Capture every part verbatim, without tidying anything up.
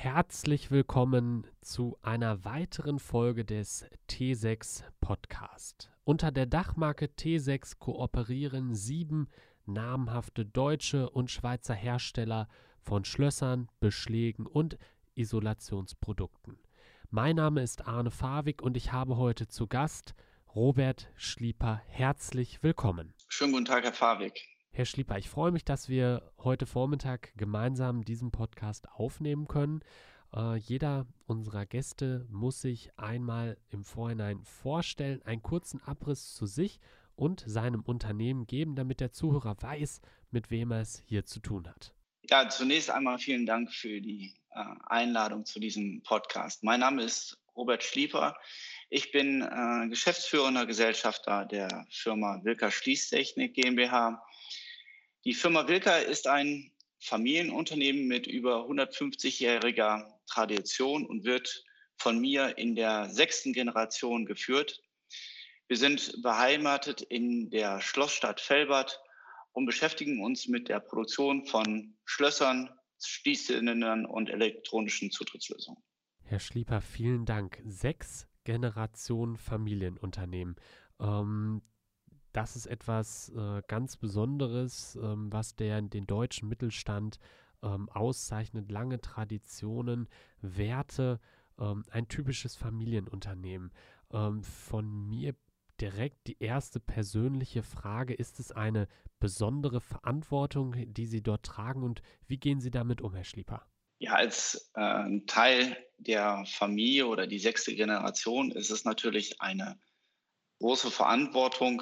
Herzlich willkommen zu einer weiteren Folge des T sechs Podcast. Unter der Dachmarke T sechs kooperieren sieben namhafte deutsche und Schweizer Hersteller von Schlössern, Beschlägen und Isolationsprodukten. Mein Name ist Arne Fawig und ich habe heute zu Gast Robert Schlieper. Herzlich willkommen. Schönen guten Tag, Herr Fawig. Herr Schlieper, ich freue mich, dass wir heute Vormittag gemeinsam diesen Podcast aufnehmen können. Äh, jeder unserer Gäste muss sich einmal im Vorhinein vorstellen, einen kurzen Abriss zu sich und seinem Unternehmen geben, damit der Zuhörer weiß, mit wem er es hier zu tun hat. Ja, zunächst einmal vielen Dank für die äh, Einladung zu diesem Podcast. Mein Name ist Robert Schlieper. Ich bin äh, geschäftsführender Gesellschafter der Firma Wilker Schließtechnik GmbH. Die Firma Wilker ist ein Familienunternehmen mit über hundertfünfzigjähriger Tradition und wird von mir in der sechsten Generation geführt. Wir sind beheimatet in der Schlossstadt Velbert und beschäftigen uns mit der Produktion von Schlössern, Schließzylindern und elektronischen Zutrittslösungen. Herr Schlieper, vielen Dank. Sechs Generationen Familienunternehmen. Ähm, Das ist etwas äh, ganz Besonderes, ähm, was der, den deutschen Mittelstand ähm, auszeichnet. Lange Traditionen, Werte, ähm, ein typisches Familienunternehmen. Ähm, von mir direkt die erste persönliche Frage: Ist es eine besondere Verantwortung, die Sie dort tragen, und wie gehen Sie damit um, Herr Schlieper? Ja, als äh, Teil der Familie oder die sechste Generation ist es natürlich eine große Verantwortung,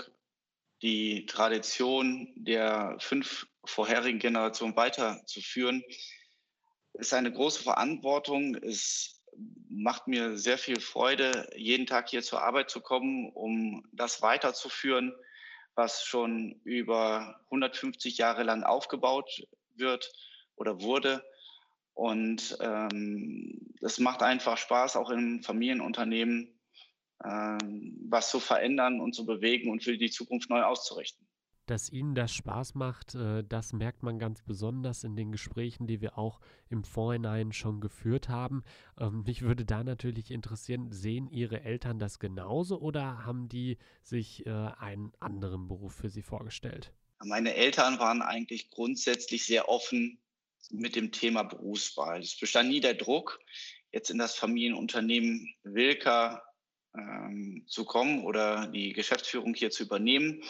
die Tradition der fünf vorherigen Generationen weiterzuführen. Ist eine große Verantwortung. Es macht mir sehr viel Freude, jeden Tag hier zur Arbeit zu kommen, um das weiterzuführen, was schon über hundertfünfzig Jahre lang aufgebaut wird oder wurde. Und ähm, es macht einfach Spaß, auch im Familienunternehmen was zu verändern und zu bewegen und für die Zukunft neu auszurichten. Dass Ihnen das Spaß macht, äh, das merkt man ganz besonders in den Gesprächen, die wir auch im Vorhinein schon geführt haben. Ähm, mich würde da natürlich interessieren, sehen Ihre Eltern das genauso oder haben die sich äh, einen anderen Beruf für Sie vorgestellt? Meine Eltern waren eigentlich grundsätzlich sehr offen mit dem Thema Berufswahl. Es bestand nie der Druck, jetzt in das Familienunternehmen Wilker ähm, zu kommen oder die Geschäftsführung hier zu übernehmen.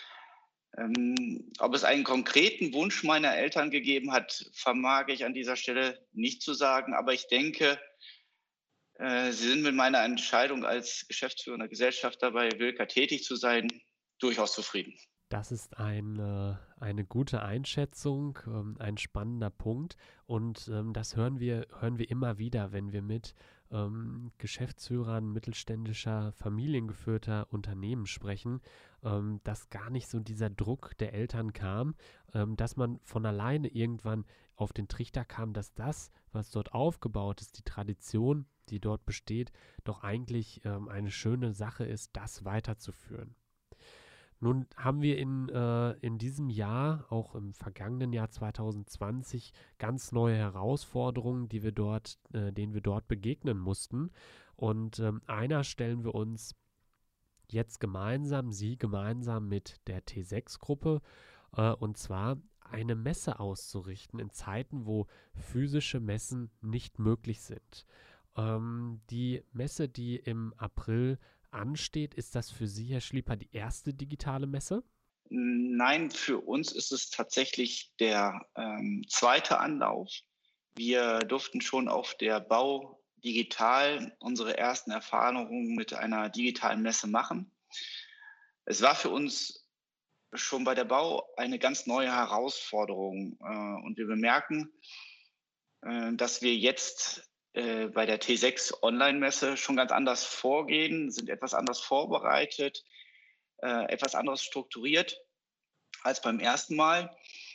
Ähm, ob es einen konkreten Wunsch meiner Eltern gegeben hat, vermag ich an dieser Stelle nicht zu sagen. Aber ich denke, äh, sie sind mit meiner Entscheidung als geschäftsführender Gesellschafter bei Wilker tätig zu sein, durchaus zufrieden. Das ist eine, eine gute Einschätzung, ähm, ein spannender Punkt, und ähm, das hören wir, hören wir immer wieder, wenn wir mit ähm, Geschäftsführern mittelständischer, familiengeführter Unternehmen sprechen, ähm, dass gar nicht so dieser Druck der Eltern kam, ähm, dass man von alleine irgendwann auf den Trichter kam, dass das, was dort aufgebaut ist, die Tradition, die dort besteht, doch eigentlich ähm, eine schöne Sache ist, das weiterzuführen. Nun haben wir in, äh, in diesem Jahr, auch im vergangenen Jahr zwanzig zwanzig, ganz neue Herausforderungen, die wir dort, äh, denen wir dort begegnen mussten. Und ähm, einer stellen wir uns jetzt gemeinsam, Sie gemeinsam mit der T sechs Gruppe, äh, und zwar eine Messe auszurichten in Zeiten, wo physische Messen nicht möglich sind. Ähm, die Messe, die im April ansteht, ist das für Sie, Herr Schlieper, die erste digitale Messe? Nein, für uns ist es tatsächlich der ähm, zweite Anlauf. Wir durften schon auf der Bau digital unsere ersten Erfahrungen mit einer digitalen Messe machen. Es war für uns schon bei der Bau eine ganz neue Herausforderung äh, und wir bemerken, äh, dass wir jetzt äh, bei der T sechs Online-Messe schon ganz anders vorgehen, sind etwas anders vorbereitet, äh, etwas anderes strukturiert als beim ersten Mal.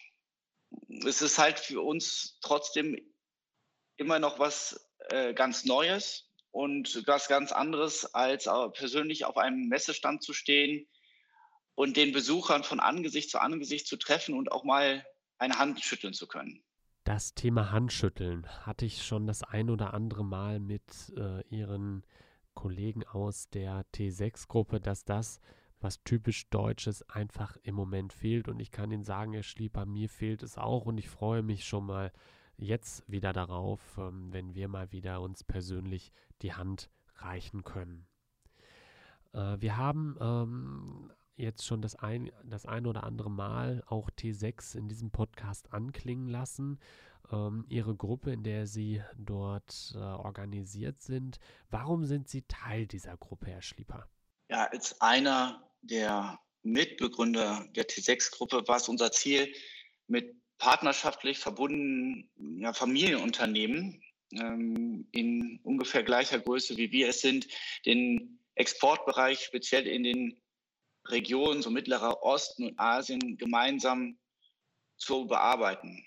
Es ist halt für uns trotzdem immer noch was äh, ganz Neues und was ganz anderes, als äh, persönlich auf einem Messestand zu stehen und den Besuchern von Angesicht zu Angesicht zu treffen und auch mal eine Hand schütteln zu können. Das Thema Handschütteln hatte ich schon das ein oder andere Mal mit äh, Ihren Kollegen aus der T sechs Gruppe, dass das, was typisch Deutsches einfach im Moment fehlt. Und ich kann Ihnen sagen, Herr Schlieper, mir fehlt es auch und ich freue mich schon mal jetzt wieder darauf, ähm, wenn wir mal wieder uns persönlich die Hand reichen können. Äh, wir haben ähm, jetzt schon das ein, das ein oder andere Mal auch T sechs in diesem Podcast anklingen lassen. Ähm, Ihre Gruppe, in der Sie dort äh, organisiert sind. Warum sind Sie Teil dieser Gruppe, Herr Schlieper? Ja, als einer der Mitbegründer der T sechs Gruppe war es unser Ziel, mit partnerschaftlich verbundenen ja, Familienunternehmen ähm, in ungefähr gleicher Größe, wie wir es sind, den Exportbereich speziell in den Regionen, so Mittlerer Osten und Asien, gemeinsam zu bearbeiten.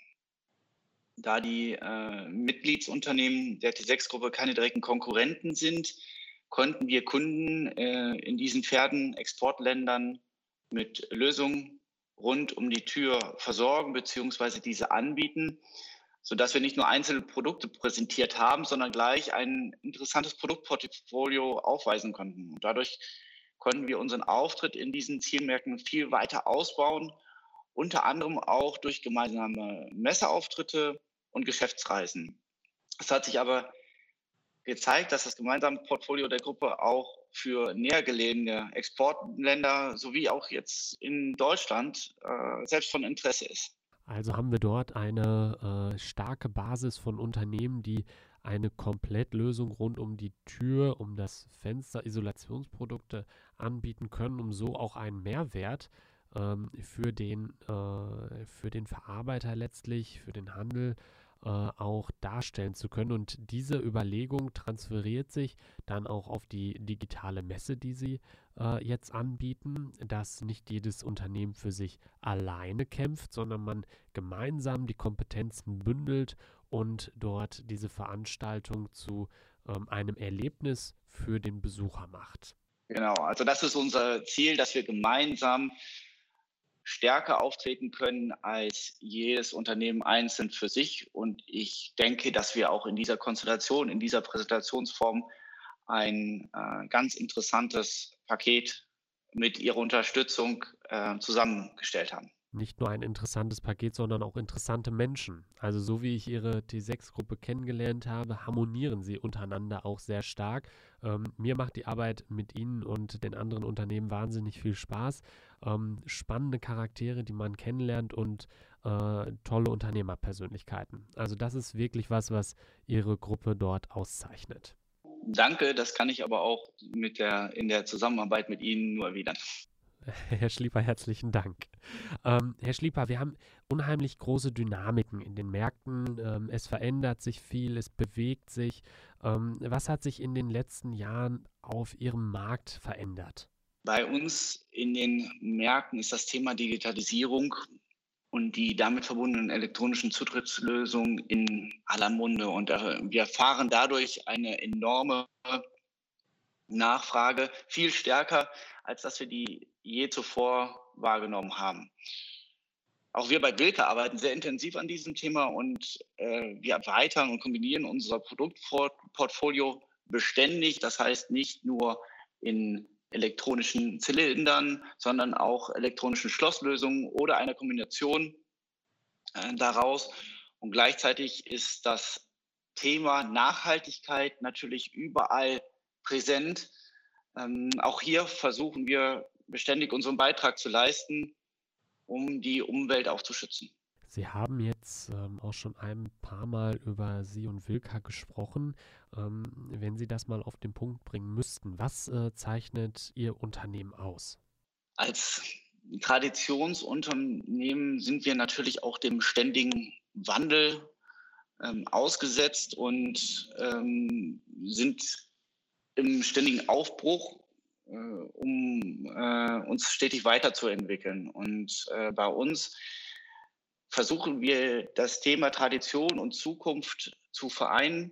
Da die äh, Mitgliedsunternehmen der T sechs Gruppe keine direkten Konkurrenten sind, konnten wir Kunden äh, in diesen Pferden-Exportländern mit Lösungen rund um die Tür versorgen bzw. diese anbieten, sodass wir nicht nur einzelne Produkte präsentiert haben, sondern gleich ein interessantes Produktportfolio aufweisen konnten. Und dadurch konnten wir unseren Auftritt in diesen Zielmärkten viel weiter ausbauen, unter anderem auch durch gemeinsame Messeauftritte und Geschäftsreisen. Es hat sich aber gezeigt, dass das gemeinsame Portfolio der Gruppe auch für näher gelegene Exportländer sowie auch jetzt in Deutschland äh, selbst von Interesse ist. Also haben wir dort eine äh, starke Basis von Unternehmen, die eine Komplettlösung rund um die Tür, um das Fenster, Isolationsprodukte anbieten können, um so auch einen Mehrwert ähm, für den, äh, für den Verarbeiter letztlich, für den Handel äh, auch darstellen zu können. Und diese Überlegung transferiert sich dann auch auf die digitale Messe, die sie äh, jetzt anbieten, dass nicht jedes Unternehmen für sich alleine kämpft, sondern man gemeinsam die Kompetenzen bündelt und dort diese Veranstaltung zu ähm, einem Erlebnis für den Besucher macht. Genau, also das ist unser Ziel, dass wir gemeinsam stärker auftreten können als jedes Unternehmen einzeln für sich. Und ich denke, dass wir auch in dieser Konstellation, in dieser Präsentationsform ein äh, ganz interessantes Paket mit Ihrer Unterstützung äh, zusammengestellt haben. Nicht nur ein interessantes Paket, sondern auch interessante Menschen. Also so wie ich Ihre T sechs Gruppe kennengelernt habe, harmonieren Sie untereinander auch sehr stark. Ähm, mir macht die Arbeit mit Ihnen und den anderen Unternehmen wahnsinnig viel Spaß. Ähm, spannende Charaktere, die man kennenlernt und äh, tolle Unternehmerpersönlichkeiten. Also das ist wirklich was, was Ihre Gruppe dort auszeichnet. Danke, das kann ich aber auch mit der, in der Zusammenarbeit mit Ihnen nur erwidern. Herr Schlieper, herzlichen Dank. Ähm, Herr Schlieper, wir haben unheimlich große Dynamiken in den Märkten. Ähm, es verändert sich viel, es bewegt sich. Ähm, was hat sich in den letzten Jahren auf Ihrem Markt verändert? Bei uns in den Märkten ist das Thema Digitalisierung und die damit verbundenen elektronischen Zutrittslösungen in aller Munde. Und äh, wir erfahren dadurch eine enorme Nachfrage, viel stärker, als dass wir die je zuvor wahrgenommen haben. Auch wir bei Wilke arbeiten sehr intensiv an diesem Thema und äh, wir erweitern und kombinieren unser Produktportfolio beständig. Das heißt nicht nur in elektronischen Zylindern, sondern auch elektronischen Schlosslösungen oder einer Kombination äh, daraus. Und gleichzeitig ist das Thema Nachhaltigkeit natürlich überall präsent. Ähm, auch hier versuchen wir beständig unseren Beitrag zu leisten, um die Umwelt auch zu schützen. Sie haben jetzt ähm, auch schon ein paar Mal über Sie und Wilka gesprochen. Ähm, wenn Sie das mal auf den Punkt bringen müssten, was äh, zeichnet Ihr Unternehmen aus? Als Traditionsunternehmen sind wir natürlich auch dem ständigen Wandel ähm, ausgesetzt und ähm, sind im ständigen Aufbruch, äh, um äh, uns stetig weiterzuentwickeln. Und äh, bei uns versuchen wir, das Thema Tradition und Zukunft zu vereinen.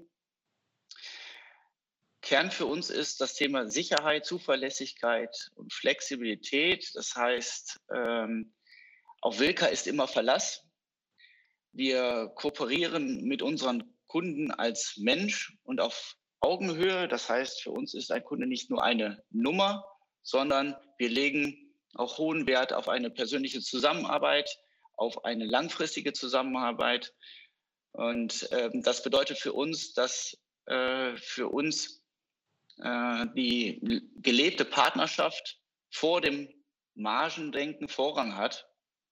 Kern für uns ist das Thema Sicherheit, Zuverlässigkeit und Flexibilität. Das heißt, ähm, auf Wilka ist immer Verlass. Wir kooperieren mit unseren Kunden als Mensch und auf Augenhöhe. Das heißt, für uns ist ein Kunde nicht nur eine Nummer, sondern wir legen auch hohen Wert auf eine persönliche Zusammenarbeit, auf eine langfristige Zusammenarbeit. Und ähm, das bedeutet für uns, dass äh, für uns äh, die gelebte Partnerschaft vor dem Margendenken Vorrang hat.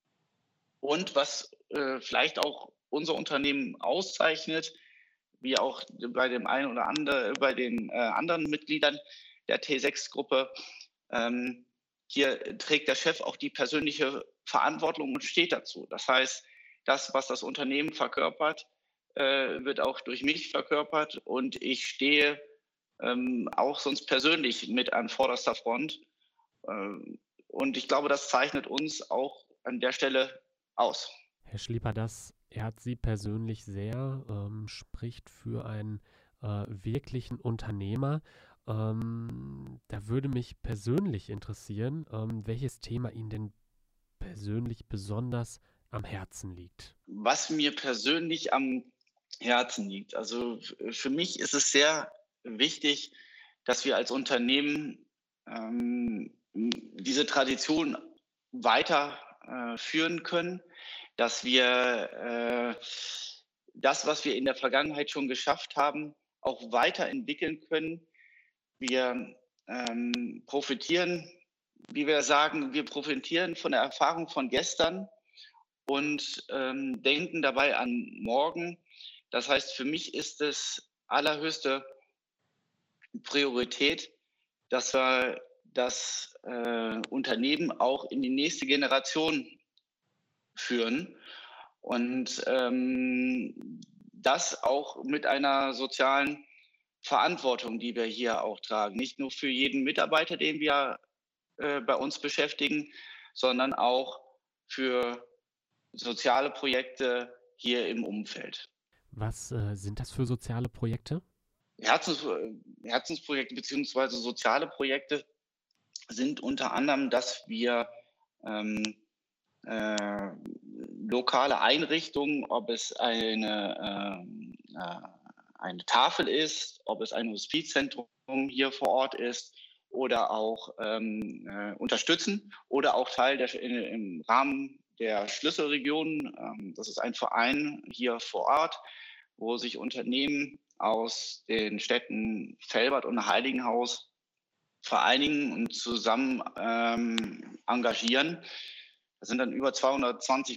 Und was äh, vielleicht auch unser Unternehmen auszeichnet, wie auch bei dem einen oder andere, bei den äh, anderen Mitgliedern der T sechs Gruppe, ähm, hier trägt der Chef auch die persönliche Verantwortung und steht dazu. Das heißt, das, was das Unternehmen verkörpert, äh, wird auch durch mich verkörpert und ich stehe ähm, auch sonst persönlich mit an vorderster Front. Ähm, und ich glaube, das zeichnet uns auch an der Stelle aus. Herr Schlieper, das ehrt Sie persönlich sehr, ähm, spricht für einen äh, wirklichen Unternehmer. Ähm, da würde mich persönlich interessieren, ähm, welches Thema Ihnen denn persönlich besonders am Herzen liegt. Was mir persönlich am Herzen liegt. Also für mich ist es sehr wichtig, dass wir als Unternehmen ähm, diese Tradition weiter äh, führen können, dass wir äh, das, was wir in der Vergangenheit schon geschafft haben, auch weiterentwickeln können. Wir ähm, profitieren, wie wir sagen, wir profitieren von der Erfahrung von gestern und ähm, denken dabei an morgen. Das heißt, für mich ist es allerhöchste Priorität, dass wir das äh, Unternehmen auch in die nächste Generation führen und ähm, das auch mit einer sozialen Verantwortung, die wir hier auch tragen. Nicht nur für jeden Mitarbeiter, den wir äh, bei uns beschäftigen, sondern auch für soziale Projekte hier im Umfeld. Was äh, sind das für soziale Projekte? Herzens, Herzensprojekte beziehungsweise soziale Projekte sind unter anderem, dass wir ähm, äh, lokale Einrichtungen, ob es eine, äh, äh, eine Tafel ist, ob es ein Hospizzentrum hier vor Ort ist oder auch ähm, äh, unterstützen oder auch Teil der, in, im Rahmen der Schlüsselregionen. Ähm, das ist ein Verein hier vor Ort, wo sich Unternehmen aus den Städten Velbert und Heiligenhaus vereinigen und zusammen ähm, engagieren. Da sind dann über zweihundertzwanzig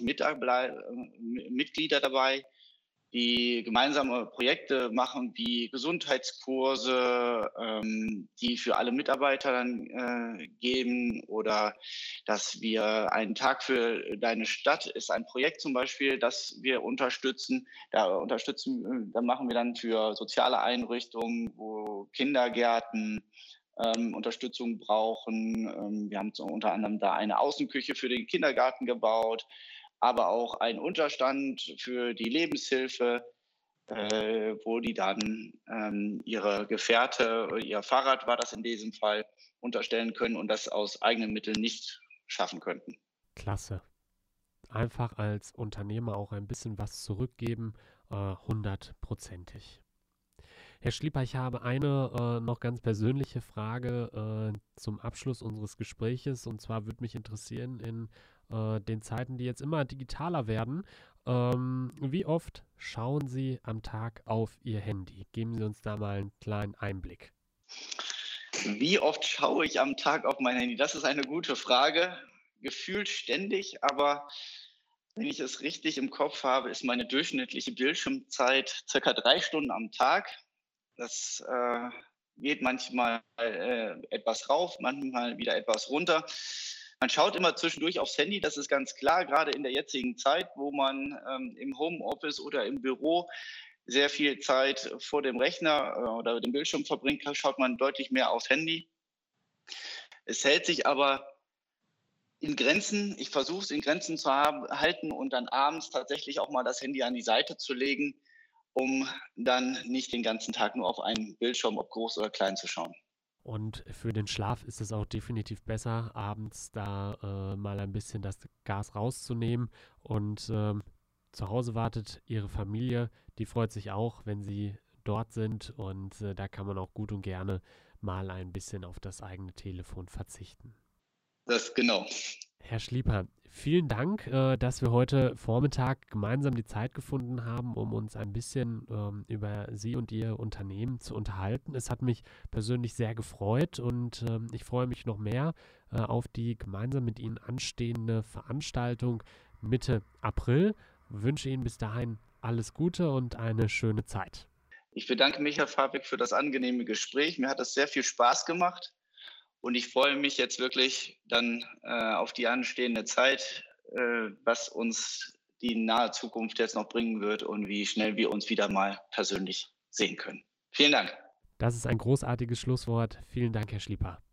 Mitglieder dabei, die gemeinsame Projekte machen, wie Gesundheitskurse, ähm, die für alle Mitarbeiter dann äh, geben, oder dass wir einen Tag für deine Stadt ist ein Projekt zum Beispiel, das wir unterstützen. Da unterstützen, da machen wir dann für soziale Einrichtungen, wo Kindergärten ähm, Unterstützung brauchen. Ähm, wir haben so unter anderem da eine Außenküche für den Kindergarten gebaut, aber auch einen Unterstand für die Lebenshilfe, äh, wo die dann ähm, ihre Gefährte, ihr Fahrrad war das in diesem Fall, unterstellen können und das aus eigenen Mitteln nicht schaffen könnten. Klasse. Einfach als Unternehmer auch ein bisschen was zurückgeben, äh, hundertprozentig. Herr Schlieper, ich habe eine äh, noch ganz persönliche Frage äh, zum Abschluss unseres Gespräches. Und zwar würde mich interessieren, in äh, den Zeiten, die jetzt immer digitaler werden, ähm, wie oft schauen Sie am Tag auf Ihr Handy? Geben Sie uns da mal einen kleinen Einblick. Wie oft schaue ich am Tag auf mein Handy? Das ist eine gute Frage. Gefühlt ständig, aber wenn ich es richtig im Kopf habe, ist meine durchschnittliche Bildschirmzeit circa drei Stunden am Tag. Das äh, geht manchmal äh, etwas rauf, manchmal wieder etwas runter. Man schaut immer zwischendurch aufs Handy, das ist ganz klar, gerade in der jetzigen Zeit, wo man ähm, im Homeoffice oder im Büro sehr viel Zeit vor dem Rechner äh, oder dem Bildschirm verbringt, schaut man deutlich mehr aufs Handy. Es hält sich aber in Grenzen. Ich versuche es in Grenzen zu haben, halten und dann abends tatsächlich auch mal das Handy an die Seite zu legen, um dann nicht den ganzen Tag nur auf einen Bildschirm, ob groß oder klein, zu schauen. Und für den Schlaf ist es auch definitiv besser, abends da äh, mal ein bisschen das Gas rauszunehmen und ähm, zu Hause wartet Ihre Familie, die freut sich auch, wenn Sie dort sind und äh, da kann man auch gut und gerne mal ein bisschen auf das eigene Telefon verzichten. Das genau. Herr Schlieper, vielen Dank, äh, dass wir heute Vormittag gemeinsam die Zeit gefunden haben, um uns ein bisschen ähm, über Sie und Ihr Unternehmen zu unterhalten. Es hat mich persönlich sehr gefreut und ähm, ich freue mich noch mehr äh, auf die gemeinsam mit Ihnen anstehende Veranstaltung Mitte April. Ich wünsche Ihnen bis dahin alles Gute und eine schöne Zeit. Ich bedanke mich, Herr Fabik, für das angenehme Gespräch. Mir hat es sehr viel Spaß gemacht. Und ich freue mich jetzt wirklich dann äh, auf die anstehende Zeit, äh, was uns die nahe Zukunft jetzt noch bringen wird und wie schnell wir uns wieder mal persönlich sehen können. Vielen Dank. Das ist ein großartiges Schlusswort. Vielen Dank, Herr Schlieper.